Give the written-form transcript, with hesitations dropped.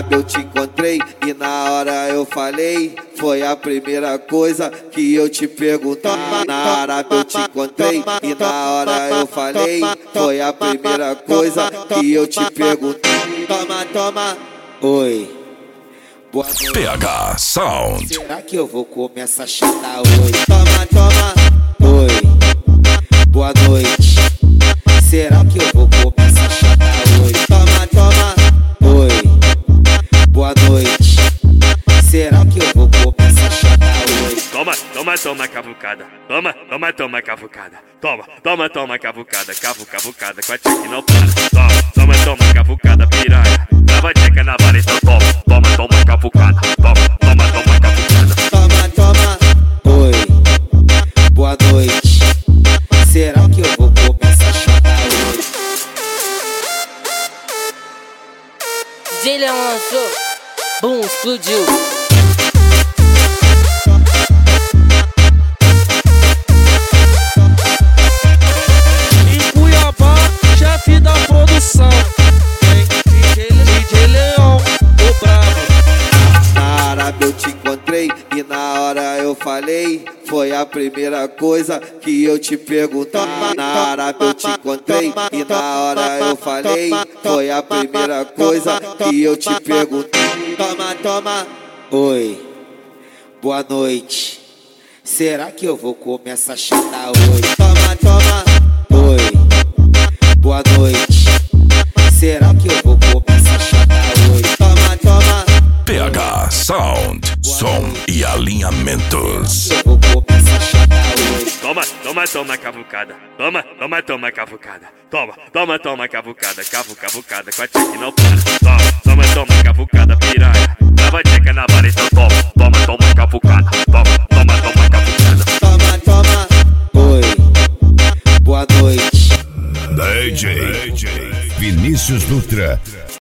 árabe eu te encontrei e na hora eu falei. Foi a primeira coisa que eu te perguntei. Na árabe eu te encontrei e na hora eu falei. Foi a primeira coisa que eu te perguntei. Toma, toma, oi. Boa noite. PH Sound. Será que eu vou comer essa chata hoje? Toma, toma, oi. Boa noite. Será que eu vou comer essa chata hoje? Toma, toma, oi. Boa noite. Será que eu vou comer essa chata hoje? Toma, toma, toma cavucada. Toma, toma, toma cavucada. Toma, toma, toma cavucada. Cavucada com a tcheca não para. Toma, toma, toma cavucada, piranha. Lava tcheca na vara, então toma. Toma, toma cavucada. Toma, toma, toma cavucada. Toma, toma, oi. Boa noite. Será que eu vou comer essa chata hoje? DJ Leão lançou, bum, explodiu. Em Cuiabá, chefe da produção, DJ Leão, o brabo. Na árabe eu te encontrei e na hora eu falei. Foi a primeira coisa que eu te perguntei. Na árabe eu te encontrei e na hora eu falei. Foi a primeira coisa que eu te perguntei. Toma, toma, oi. Boa noite. Será que eu vou comer essa chata hoje? Toma, toma, oi. Boa noite. Será que eu vou comer essa chata hoje? Toma, toma. PH Sound. Som e alinhamentos. Eu vou comer essa chata hoje. Toma, toma, toma cavucada. Toma, toma, toma cavucada. Toma, toma, toma cavucada. Cavucada com a tcheca não para. Toma, toma, toma cavucada, piranha. Lava tcheca na vara, então toma. Toma, toma cavucada. Toma, toma, toma cavucada. Toma, toma, oi. Boa noite. DJ Vinícius Dutra.